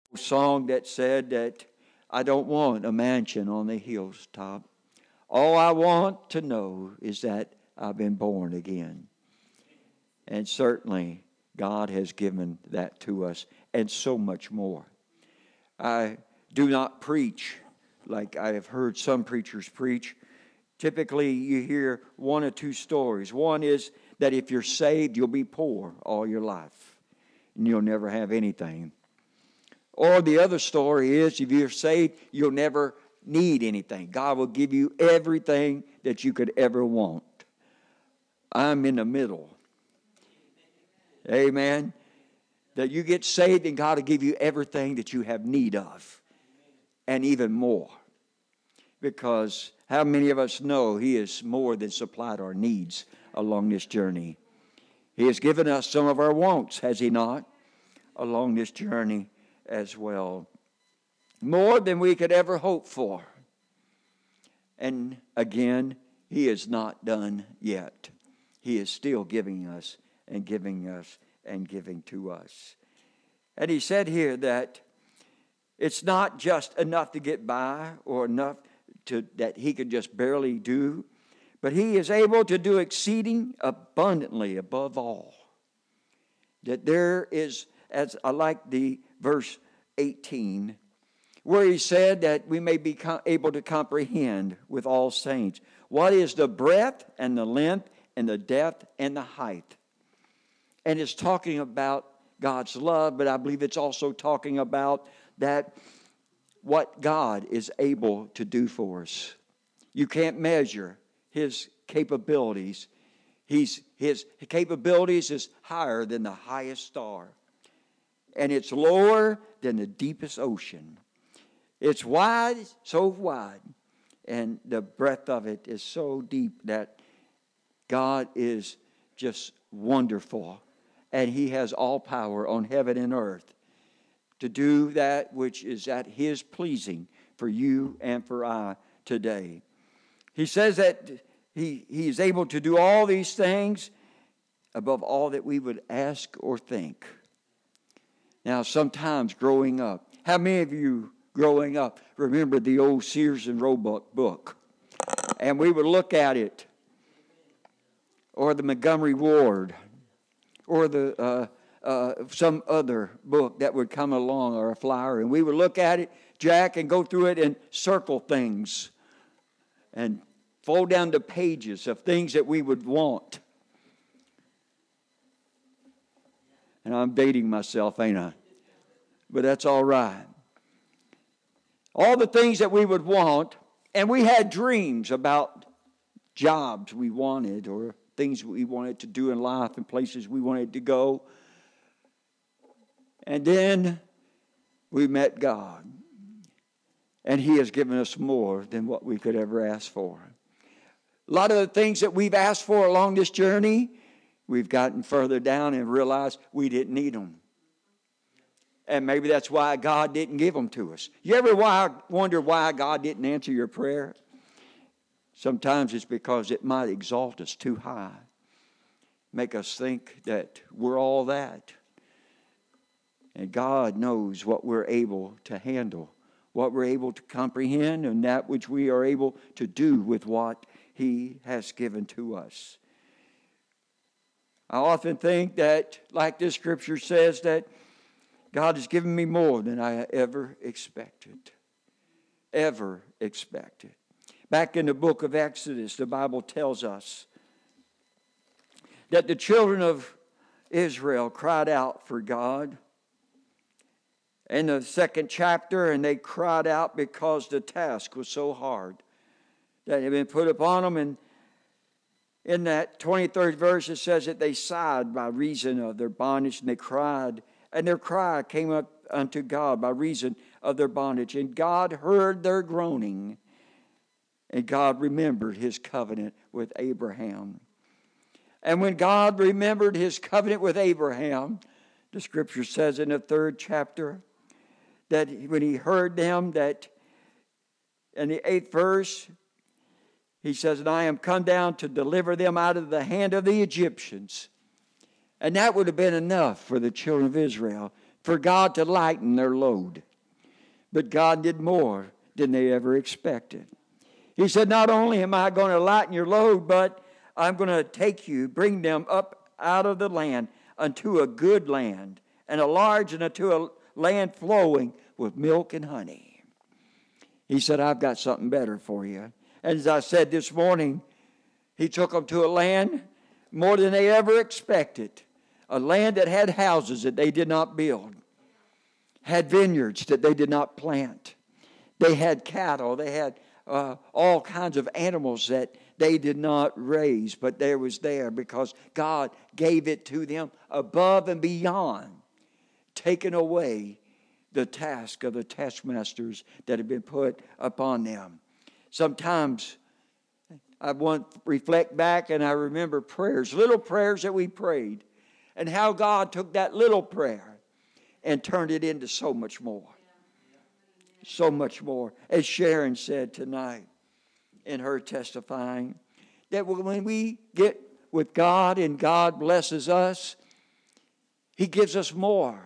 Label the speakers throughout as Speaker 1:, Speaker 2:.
Speaker 1: Song that said that I don't want a mansion on the hilltop. All I want to know is that I've been born again. And certainly God has given that to us and so much more. I do not preach like I have heard some preachers preach. Typically you hear one or two stories. One is that if you're saved, you'll be poor all your life and you'll never have anything. Or the other story is, if you're saved, you'll never need anything. God will give you everything that you could ever want. I'm in the middle. Amen. That you get saved and God will give you everything that you have need of. And even more. Because how many of us know He has more than supplied our needs along this journey? He has given us some of our wants, has He not? Along this journey as well. More than we could ever hope for. And again, He is not done yet. He is still giving us and giving us and giving to us. And He said here that it's not just enough to get by or enough that He could just barely do, but He is able to do exceeding abundantly above all. That there is, as I like the verse 18, where He said that we may be able to comprehend with all saints what is the breadth and the length and the depth and the height. And it's talking about God's love, but I believe it's also talking about that what God is able to do for us. You can't measure His capabilities. His capabilities is higher than the highest star. And it's lower than the deepest ocean. It's wide, so wide. And the breadth of it is so deep that God is just wonderful. And He has all power on heaven and earth to do that which is at His pleasing for you and for I today. He says that He is able to do all these things above all that we would ask or think. Now, sometimes growing up, how many of you growing up remember the old Sears and Roebuck book? And we would look at it, or the Montgomery Ward, or the some other book that would come along, or a flyer, and we would look at it, Jack, and go through it and circle things and fold down the pages of things that we would want. And I'm dating myself, ain't I? But that's all right. All the things that we would want, and we had dreams about jobs we wanted or things we wanted to do in life and places we wanted to go. And then we met God. And He has given us more than what we could ever ask for. A lot of the things that we've asked for along this journey, we've gotten further down and realized we didn't need them. And maybe that's why God didn't give them to us. You ever wonder why God didn't answer your prayer? Sometimes it's because it might exalt us too high. Make us think that we're all that. And God knows what we're able to handle, what we're able to comprehend, and that which we are able to do with what He has given to us. I often think that, like this scripture says, that God has given me more than I ever expected. Ever expected. Back in the book of Exodus, the Bible tells us that the children of Israel cried out for God. In the second chapter, and they cried out because the task was so hard that had been put upon them. And in that 23rd verse, it says that they sighed by reason of their bondage, and they cried. And their cry came up unto God by reason of their bondage. And God heard their groaning. And God remembered His covenant with Abraham. And when God remembered His covenant with Abraham, the scripture says in the 3rd chapter, that when He heard them, that in the 8th verse, He says, and I am come down to deliver them out of the hand of the Egyptians. And that would have been enough for the children of Israel for God to lighten their load. But God did more than they ever expected. He said, not only am I going to lighten your load, but I'm going to take you, bring them up out of the land unto a good land, and a large, and unto a land flowing with milk and honey. He said, I've got something better for you. And as I said this morning, He took them to a land more than they ever expected. A land that had houses that they did not build, had vineyards that they did not plant. They had cattle. They had all kinds of animals that they did not raise, but there was there because God gave it to them above and beyond, taking away the task of the taskmasters that had been put upon them. Sometimes I want to reflect back and I remember prayers, little prayers that we prayed, and how God took that little prayer and turned it into so much more. So much more. As Sharon said tonight in her testifying, that when we get with God and God blesses us, He gives us more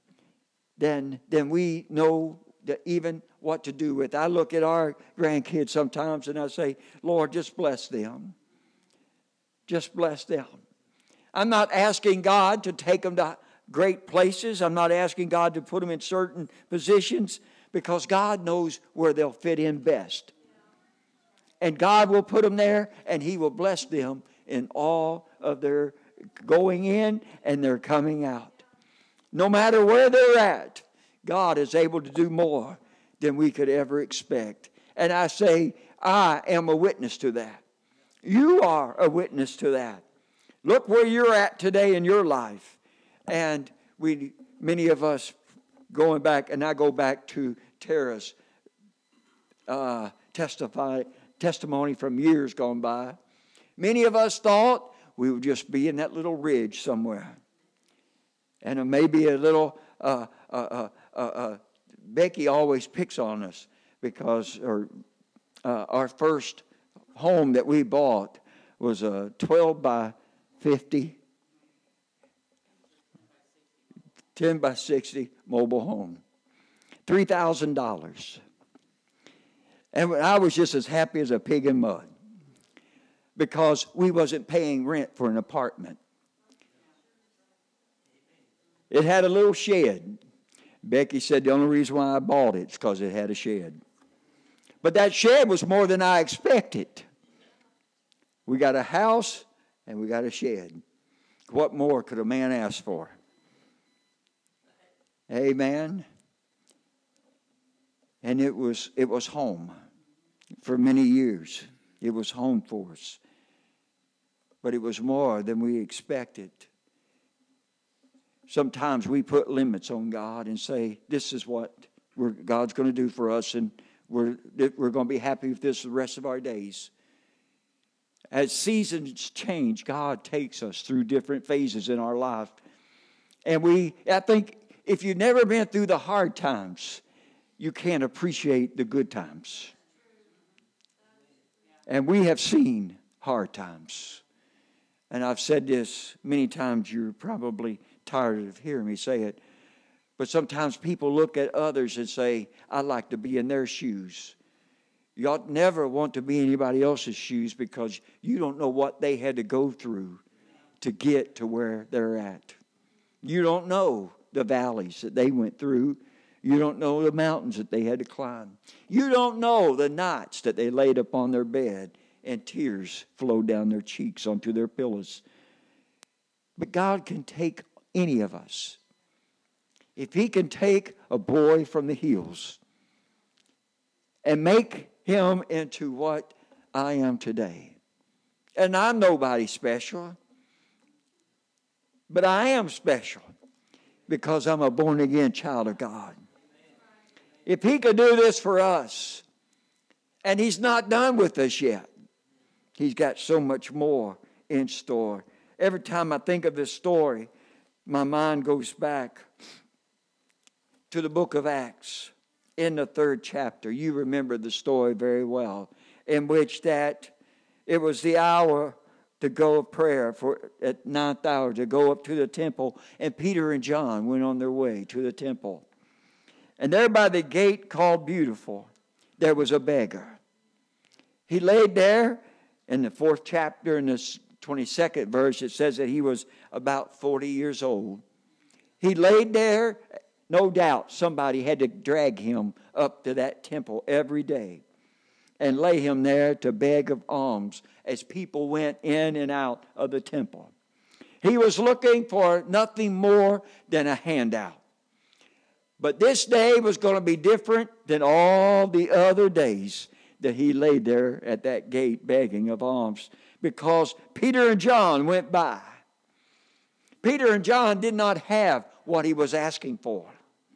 Speaker 1: than we know that even what to do with. I look at our grandkids sometimes and I say, Lord, just bless them. Just bless them. I'm not asking God to take them to great places. I'm not asking God to put them in certain positions, because God knows where they'll fit in best. And God will put them there, and He will bless them in all of their going in and their coming out. No matter where they're at, God is able to do more than we could ever expect. And I say, I am a witness to that. You are a witness to that. Look where you're at today in your life. And many of us, going back, and I go back to Tara's testimony from years gone by. Many of us thought we would just be in that little ridge somewhere. And maybe a little, Becky always picks on us because our first home that we bought was a 12 by 50, 10 by 60 mobile home. $3,000. And I was just as happy as a pig in mud because we wasn't paying rent for an apartment. It had a little shed. Becky said the only reason why I bought it is because it had a shed. But that shed was more than I expected. We got a house and we got a shed. What more could a man ask for? Amen. And it was home for many years. It was home for us. But it was more than we expected. Sometimes we put limits on God and say, this is what God's going to do for us, and we're going to be happy with this the rest of our days. As seasons change, God takes us through different phases in our life. And I think if you've never been through the hard times, you can't appreciate the good times. And we have seen hard times. And I've said this many times, you're probably tired of hearing me say it. But sometimes people look at others and say, I'd like to be in their shoes. You ought never want to be in anybody else's shoes because you don't know what they had to go through to get to where they're at. You don't know the valleys that they went through. You don't know the mountains that they had to climb. You don't know the nights that they laid upon their bed and tears flowed down their cheeks onto their pillows. But God can take any of us. If He can take a boy from the hills and make him into what I am today. And I'm nobody special, but I am special because I'm a born-again child of God. If He could do this for us, and He's not done with us yet, He's got so much more in store. Every time I think of this story, my mind goes back to the book of Acts in the 3rd chapter. You remember the story very well, in which that it was the hour to go of prayer at 9th hour to go up to the temple. And Peter and John went on their way to the temple. And there by the gate called Beautiful, there was a beggar. He laid there in the 4th chapter, in the 22nd verse, it says that he was about 40 years old. He laid there. No doubt somebody had to drag him up to that temple every day and lay him there to beg of alms as people went in and out of the temple. He was looking for nothing more than a handout. But this day was going to be different than all the other days that he laid there at that gate begging of alms, because Peter and John went by. Peter and John did not have what he was asking for.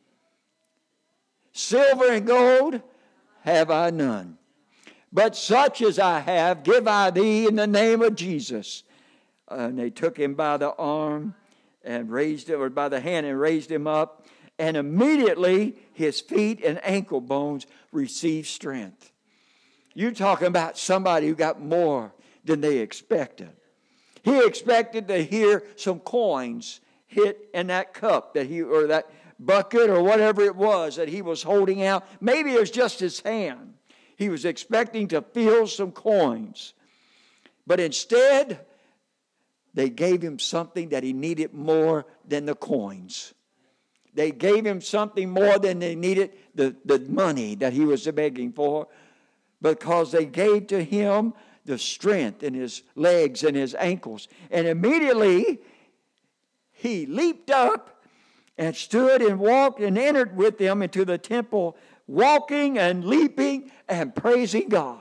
Speaker 1: Silver and gold have I none, but such as I have give I thee in the name of Jesus. And they took him by the arm and raised him, or by the hand, and raised him up. And immediately his feet and ankle bones received strength. You're talking about somebody who got more than they expected. He expected to hear some coins hit in that cup that he, or that bucket or whatever it was that he was holding out. Maybe it was just his hand. He was expecting to feel some coins. But instead, they gave him something that he needed more than the coins. They gave him something more than they needed the money that he was begging for, because they gave to him the strength in his legs and his ankles. And immediately he leaped up and stood and walked and entered with them into the temple, walking and leaping and praising God.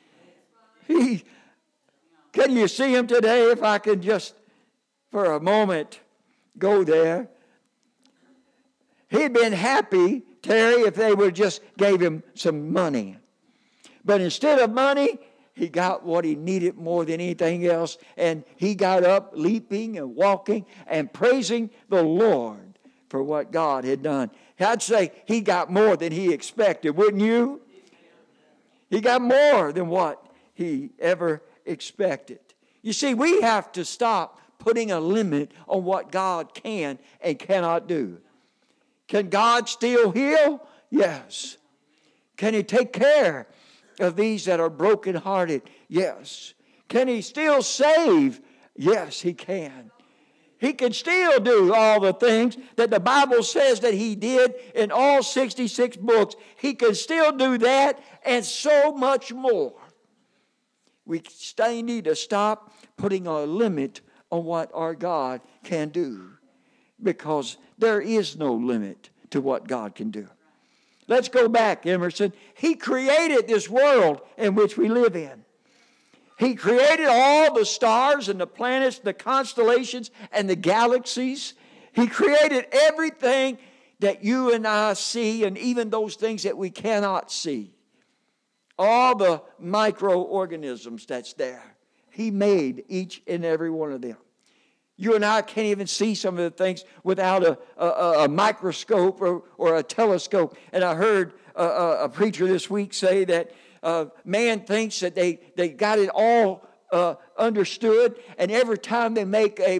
Speaker 1: Can you see him today? If I could just for a moment go there. He'd been happy, Terry, if they would just gave him some money. But instead of money, he got what he needed more than anything else. And he got up leaping and walking and praising the Lord for what God had done. I'd say he got more than he expected, wouldn't you? He got more than what he ever expected. You see, we have to stop putting a limit on what God can and cannot do. Can God still heal? Yes. Can He take care of these that are brokenhearted? Yes. Can He still save? Yes, He can. He can still do all the things that the Bible says that He did in all 66 books. He can still do that and so much more. We need to stop putting a limit on what our God can do, because there is no limit to what God can do. Let's go back, Emerson. He created this world in which we live in. He created all the stars and the planets, the constellations and the galaxies. He created everything that you and I see, and even those things that we cannot see. All the microorganisms that's there. He made each and every one of them. You and I can't even see some of the things without a microscope or a telescope. And I heard a preacher this week say that man thinks that they got it all understood, and every time they make a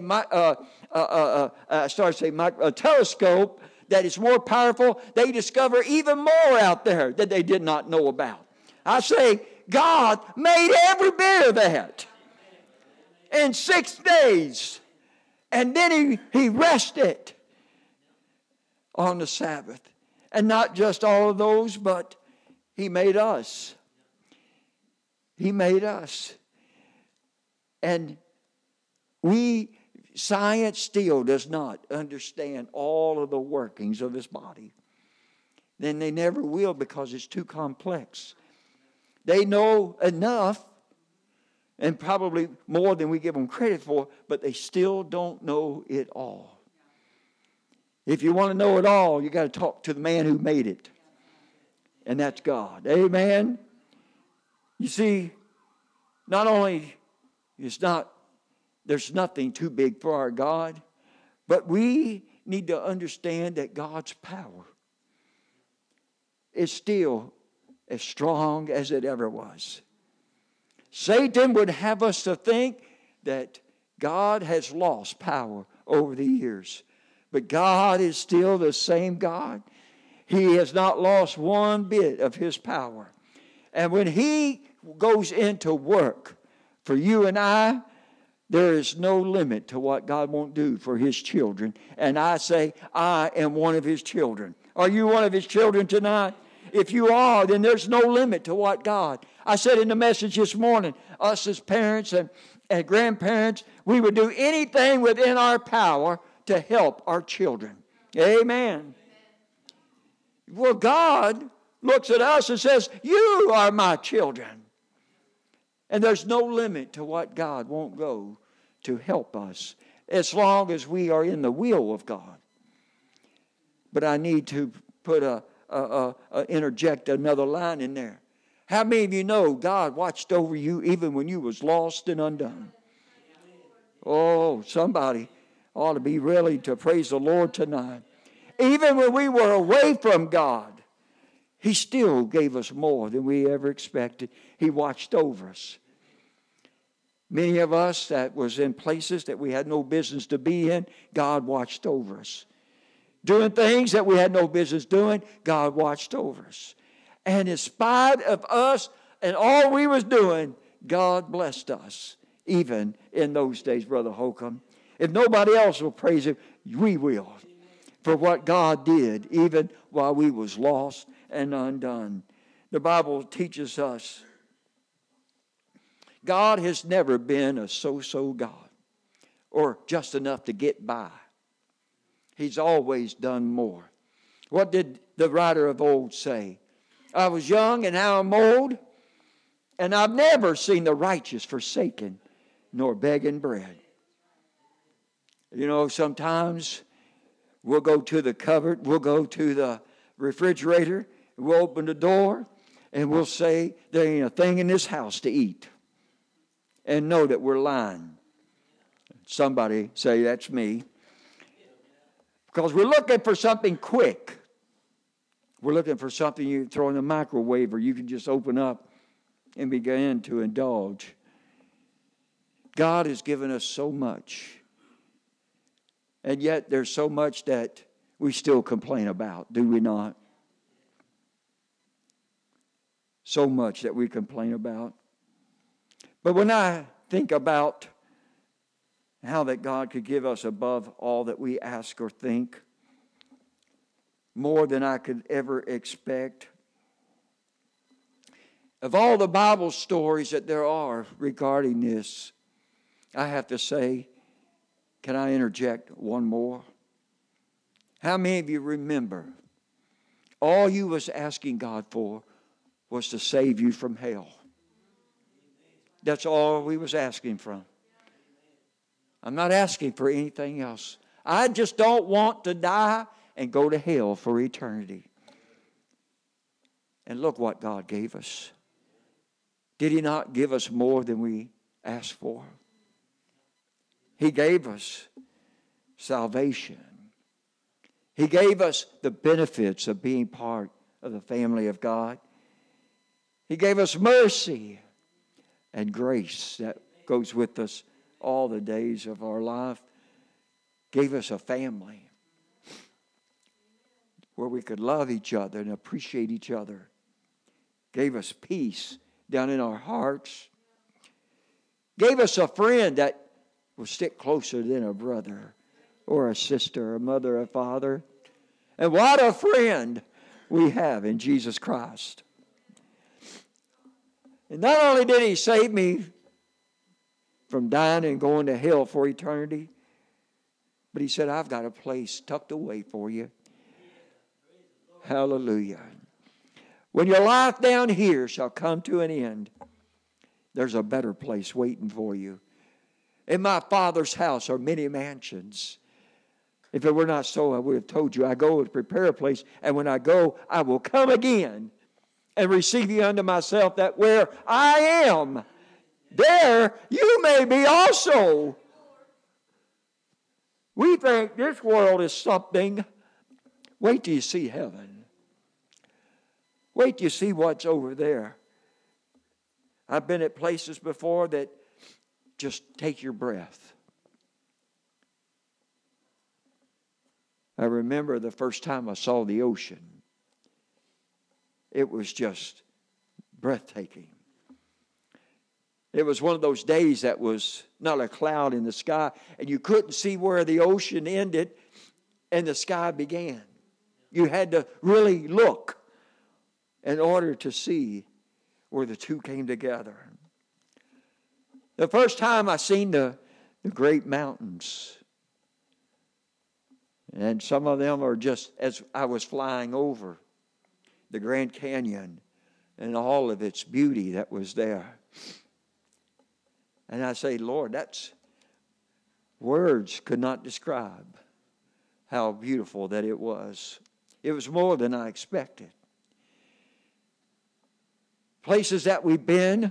Speaker 1: telescope that is more powerful, they discover even more out there that they did not know about. I say, God made every bit of that in 6 days. And then he rested on the Sabbath. And not just all of those, but He made us. He made us. And science still does not understand all of the workings of this body. Then they never will, because it's too complex. They know enough, and probably more than we give them credit for, but they still don't know it all. If you want to know it all, you got to talk to the man who made it. And that's God. Amen? You see, not only there's nothing too big for our God, but we need to understand that God's power is still as strong as it ever was. Satan would have us to think that God has lost power over the years. But God is still the same God. He has not lost one bit of His power. And when He goes into work for you and I, there is no limit to what God won't do for His children. And I say, I am one of His children. Are you one of His children tonight? If you are, then there's no limit to what God. I said in the message this morning, us as parents and grandparents, we would do anything within our power to help our children. Amen. Well, God looks at us and says, you are my children. And there's no limit to what God won't go to help us as long as we are in the will of God. But I need to put interject another line in there. How many of you know God watched over you even when you was lost and undone? Oh, somebody ought to be ready to praise the Lord tonight. Even when we were away from God, He still gave us more than we ever expected. He watched over us. Many of us that was in places that we had no business to be in, God watched over us. Doing things that we had no business doing, God watched over us. And in spite of us and all we was doing, God blessed us, even in those days, Brother Holcomb. If nobody else will praise Him, we will. For what God did, even while we was lost and undone. The Bible teaches us God has never been a so-so God or just enough to get by. He's always done more. What did the writer of old say? I was young and now I'm old, and I've never seen the righteous forsaken nor begging bread. You know, sometimes we'll go to the cupboard, we'll go to the refrigerator, we'll open the door, and we'll say, there ain't a thing in this house to eat. And know that we're lying. Somebody say, that's me. Because we're looking for something quick. We're looking for something you throw in the microwave or you can just open up and begin to indulge. God has given us so much. And yet there's so much that we still complain about, do we not? So much that we complain about. But when I think about how that God could give us above all that we ask or think, more than I could ever expect. Of all the Bible stories that there are regarding this, I have to say, can I interject one more? How many of you remember all you was asking God for was to save you from hell? That's all we was asking from. I'm not asking for anything else. I just don't want to die and go to hell for eternity. And look what God gave us. Did He not give us more than we asked for? He gave us salvation. He gave us the benefits of being part of the family of God. He gave us mercy and grace that goes with us all the days of our life. Gave us a family where we could love each other and appreciate each other. Gave us peace down in our hearts. Gave us a friend that will stick closer than a brother or a sister, a mother, a father. And what a friend we have in Jesus Christ. And not only did He save me from dying and going to hell for eternity, but He said, I've got a place tucked away for you. Hallelujah. When your life down here shall come to an end, there's a better place waiting for you. In my Father's house are many mansions. If it were not so, I would have told you, I go to prepare a place, and when I go, I will come again and receive you unto myself, that where I am, there you may be also. We think this world is something. Wait till you see heaven. Wait till you see what's over there. I've been at places before that just take your breath. I remember the first time I saw the ocean. It was just breathtaking. It was one of those days that was not a cloud in the sky, and you couldn't see where the ocean ended and the sky began. You had to really look in order to see where the two came together. The first time I seen the great mountains, and some of them are just as I was flying over the Grand Canyon and all of its beauty that was there. And I say, Lord, that's words could not describe how beautiful that it was. It was more than I expected. Places that we've been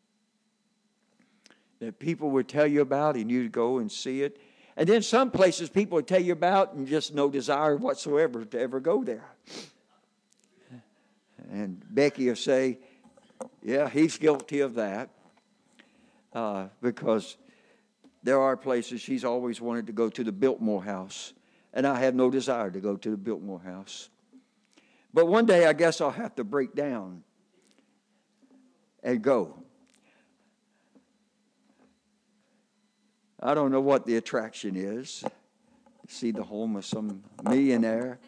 Speaker 1: that people would tell you about and you'd go and see it. And then some places people would tell you about and just no desire whatsoever to ever go there. And Becky will say, yeah, he's guilty of that. Because there are places she's always wanted to go to the Biltmore House. And I have no desire to go to the Biltmore House. But one day I guess I'll have to break down and go. I don't know what the attraction is. See the home of some millionaire.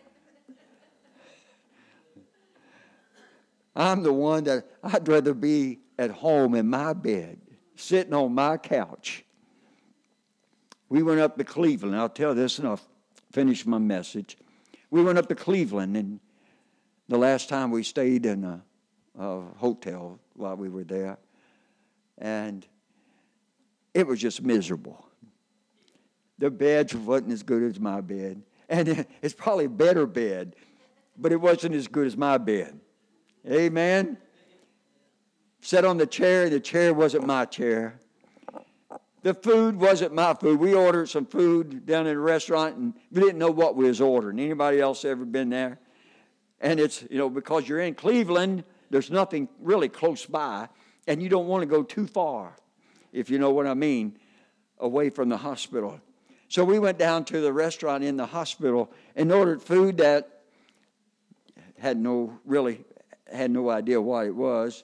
Speaker 1: I'm the one that I'd rather be at home in my bed, sitting on my couch. We went up to Cleveland. I'll tell this and I'll finish my message. We went up to Cleveland, and the last time we stayed in a hotel while we were there, and it was just miserable. The beds wasn't as good as my bed, and it's probably a better bed, but it wasn't as good as my bed. Amen? Sat on the chair wasn't my chair. The food wasn't my food. We ordered some food down in a restaurant, and we didn't know what we was ordering. Anybody else ever been there? And it's, because you're in Cleveland, there's nothing really close by, and you don't want to go too far, if you know what I mean, away from the hospital. So we went down to the restaurant in the hospital and ordered food that had no idea what it was.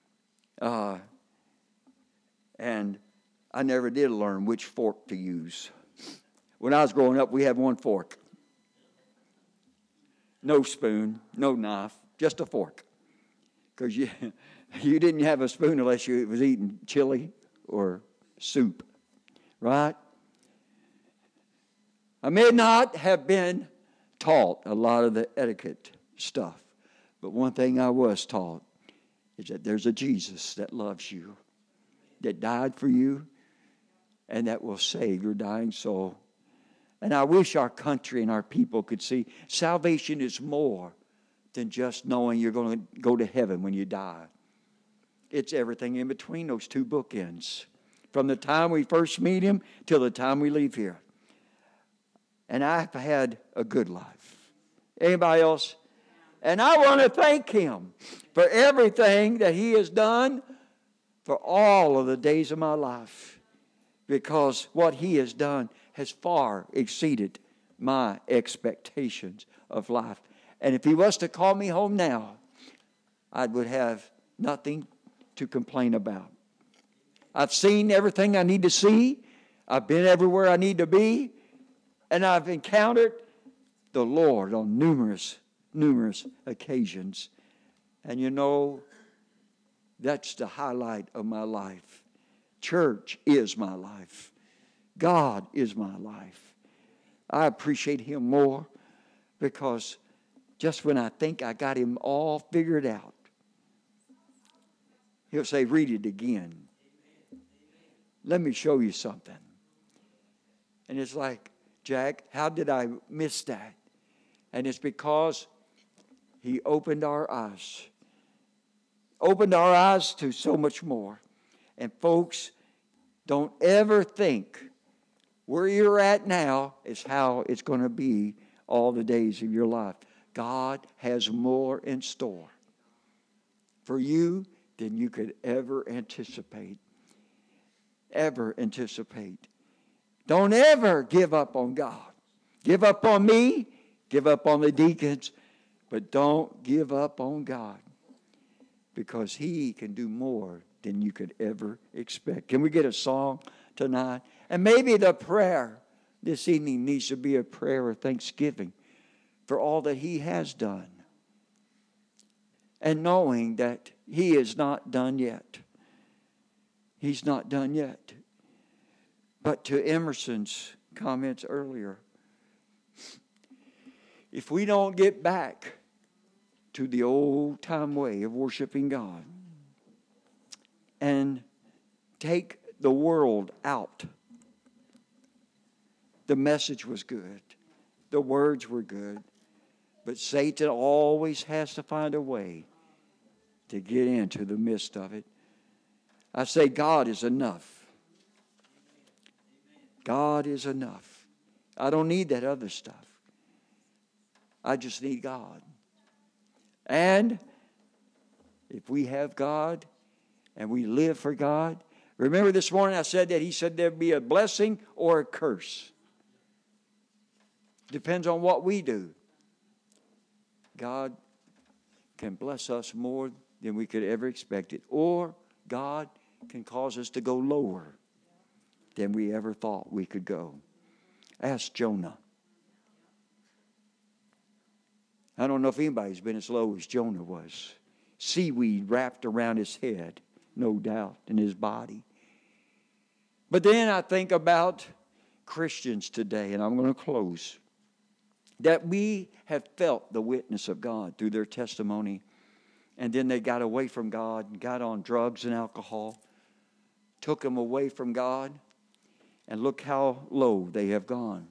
Speaker 1: And I never did learn which fork to use. When I was growing up, we had one fork. No spoon, no knife, just a fork. Because you didn't have a spoon unless you was eating chili or soup, right? I may not have been taught a lot of the etiquette stuff, but one thing I was taught is that there's a Jesus that loves you, that died for you, and that will save your dying soul. And I wish our country and our people could see salvation is more than just knowing you're going to go to heaven when you die. It's everything in between those two bookends, from the time we first meet Him till the time we leave here. And I've had a good life. Anybody else? And I want to thank Him for everything that He has done for all of the days of my life, because what He has done has far exceeded my expectations of life. And if He was to call me home now, I would have nothing to complain about. I've seen everything I need to see. I've been everywhere I need to be. And I've encountered the Lord on numerous occasions. And that's the highlight of my life. Church is my life. God is my life. I appreciate Him more because just when I think I got Him all figured out, He'll say, read it again. Let me show you something. And it's like, Jack, how did I miss that? And it's because He opened our eyes. Opened our eyes to so much more. And folks, don't ever think where you're at now is how it's going to be all the days of your life. God has more in store for you than you could ever anticipate. ever anticipate. Don't ever give up on God. Give up on me, give up on the deacons, but don't give up on God, because He can do more than you could ever expect. Can we get a song tonight? And maybe the prayer this evening needs to be a prayer of thanksgiving for all that He has done, and knowing that He is not done yet. He's not done yet. But to Emerson's comments earlier, if we don't get back to the old-time way of worshiping God and take the world out, the message was good. The words were good. But Satan always has to find a way to get into the midst of it. I say God is enough. God is enough. I don't need that other stuff. I just need God. And if we have God and we live for God, remember this morning I said that He said there'd be a blessing or a curse. Depends on what we do. God can bless us more than we could ever expect it. Or God can cause us to go lower than we ever thought we could go. Ask Jonah. I don't know if anybody's been as low as Jonah was. Seaweed wrapped around his head, no doubt, in his body. But then I think about Christians today, and I'm going to close, that we have felt the witness of God through their testimony, and then they got away from God and got on drugs and alcohol, took them away from God, and look how low they have gone.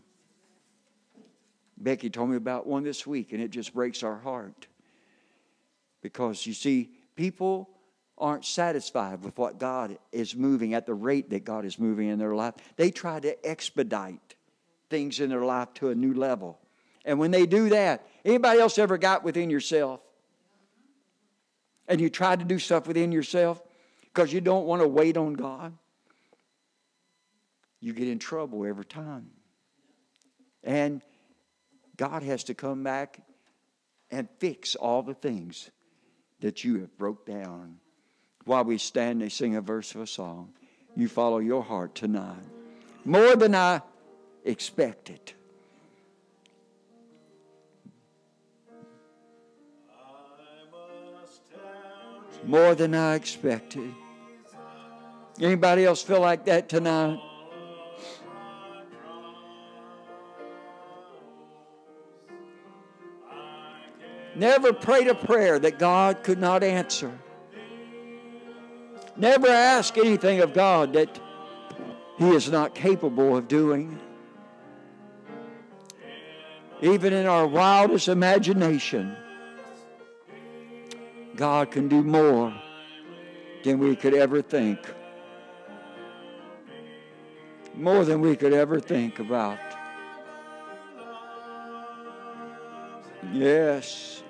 Speaker 1: Becky told me about one this week, and it just breaks our heart. Because, you see, people aren't satisfied with what God is moving at the rate that God is moving in their life. They try to expedite things in their life to a new level. And when they do that, anybody else ever got within yourself? And you try to do stuff within yourself because you don't want to wait on God? You get in trouble every time. And God has to come back and fix all the things that you have broke down. While we stand and sing a verse of a song, you follow your heart tonight. More than I expected. More than I expected. Anybody else feel like that tonight? Never prayed a prayer that God could not answer. Never ask anything of God that He is not capable of doing. Even in our wildest imagination, God can do more than we could ever think. More than we could ever think about. Yes.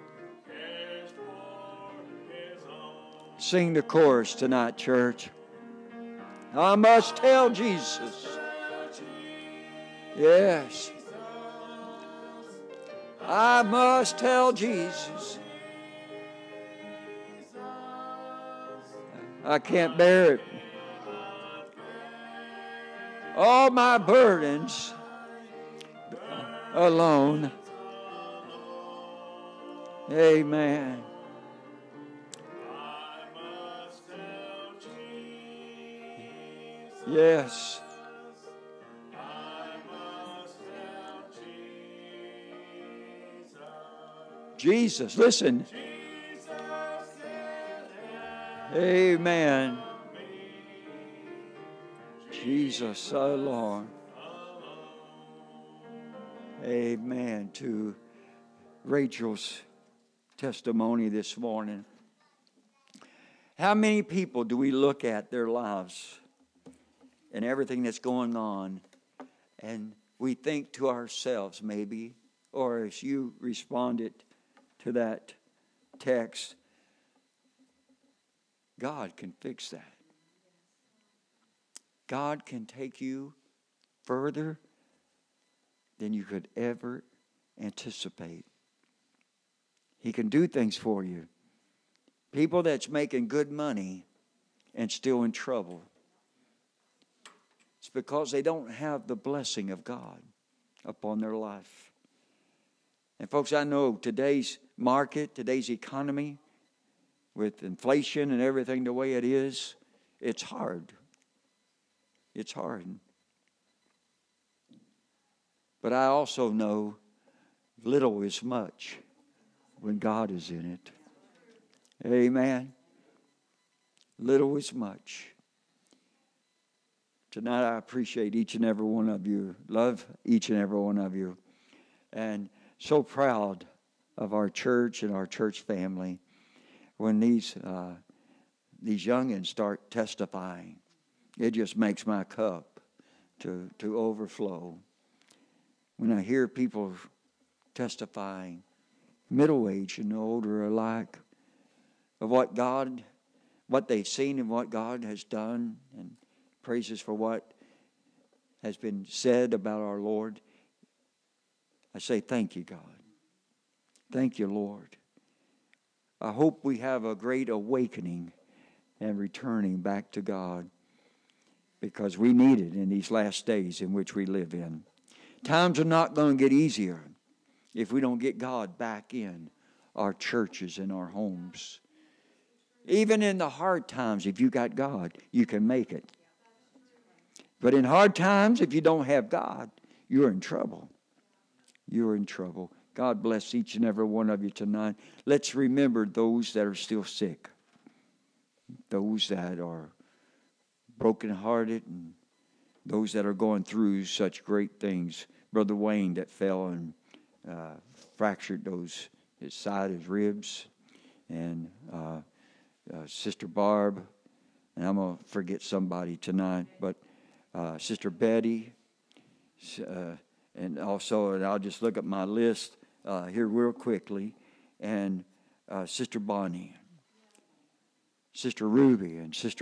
Speaker 1: Sing the chorus tonight, church. I must tell Jesus. Yes. I must tell Jesus. I can't bear it. All my burdens alone. Amen. Yes. Jesus, listen. Amen. Jesus alone. Amen. To Rachel's testimony this morning. How many people do we look at their lives and everything that's going on, and we think to ourselves maybe, or as you responded to that text, God can fix that. God can take you further than you could ever anticipate. He can do things for you. People that's making good money and still in trouble, it's because they don't have the blessing of God upon their life. And folks, I know today's market, today's economy, with inflation and everything the way it is, it's hard. It's hard. But I also know little is much when God is in it. Amen. Little is much. Tonight I appreciate each and every one of you. Love each and every one of you. And so proud of our church and our church family when these youngins start testifying. It just makes my cup to overflow. When I hear people testifying, middle age and older alike, of what they've seen and what God has done, and praises for what has been said about our Lord, I say, thank you, God. Thank you, Lord. I hope we have a great awakening and returning back to God, because we need it in these last days in which we live in. Times are not going to get easier if we don't get God back in our churches and our homes. Even in the hard times, if you got God, you can make it. But in hard times, if you don't have God, you're in trouble. You're in trouble. God bless each and every one of you tonight. Let's remember those that are still sick, those that are brokenhearted, and those that are going through such great things. Brother Wayne that fell and fractured his side, his ribs, and Sister Barb, and I'm going to forget somebody tonight, but Sister Betty, and also, and I'll just look at my list here real quickly, and Sister Bonnie, Sister Ruby,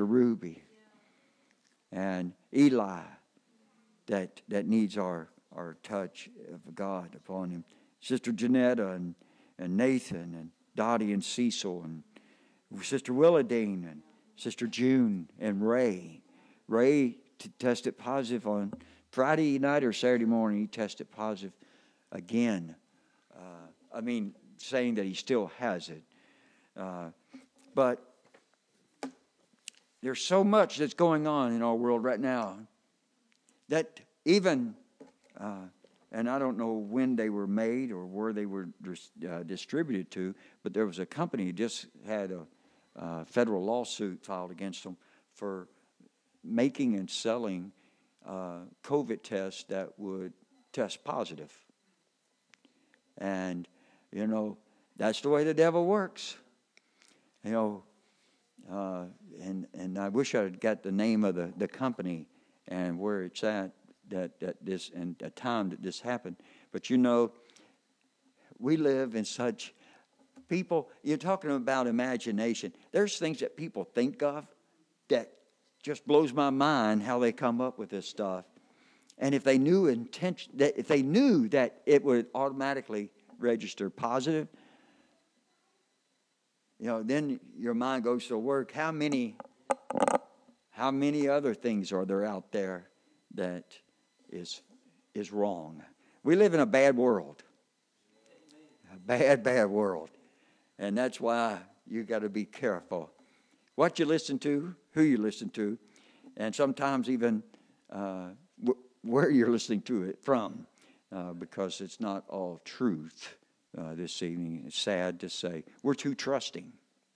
Speaker 1: and Eli, that needs our touch of God upon him. Sister Janetta and Nathan and Dottie and Cecil and Sister Willadine and Sister June and Ray. Ray tested positive on Friday night or Saturday morning. He tested positive again. Saying that he still has it. But there's so much that's going on in our world right now that even, and I don't know when they were made or where they were distributed to, but there was a company just had a federal lawsuit filed against them for making and selling COVID tests that would test positive. And, that's the way the devil works. And I wish I had got the name of the company and where it's at that this and the time that this happened. But we live in such people. You're talking about imagination. There's things that people think of that just blows my mind how they come up with this stuff. And if they knew that it would automatically register positive, then your mind goes to work. How many other things are there out there that is wrong? We live in a bad world. A bad world. And that's why you got to be careful what you listen to, who you listen to, and sometimes even where you're listening to it from, because it's not all truth. This evening, it's sad to say, we're too trusting.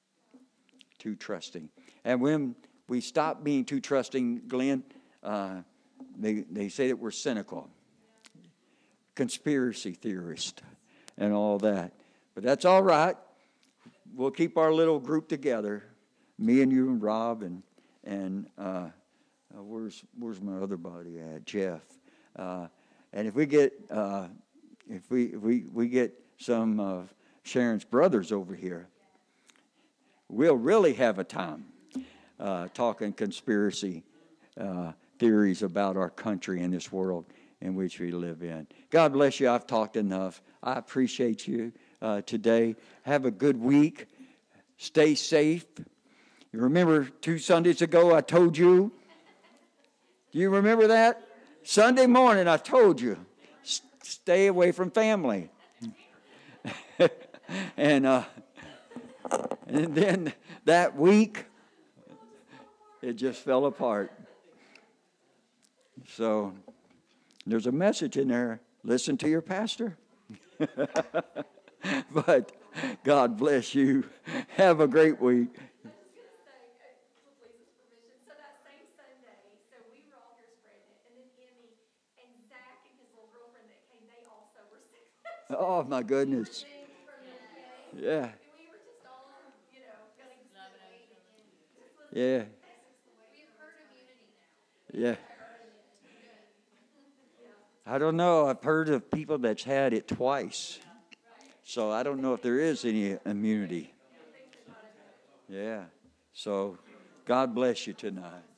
Speaker 1: And when we stop being too trusting, Glenn, they say that we're cynical, conspiracy theorist, and all that. But that's all right. We'll keep our little group together, me and you and Rob and where's my other buddy at, Jeff. And if we get if we get some of Sharon's brothers over here, we'll really have a time talking conspiracy theories about our country and this world in which we live in. God bless you. I've talked enough. I appreciate you today. Have a good week. Stay safe. You remember 2 Sundays ago I told you? Do you remember that? Sunday morning I told you, stay away from family. and then that week, it just fell apart. So there's a message in there. Listen to your pastor. But God bless you. Have a great week. Oh, my goodness. Yeah. Yeah. Yeah. I don't know. I've heard of people that's had it twice. So I don't know if there is any immunity. Yeah. So God bless you tonight.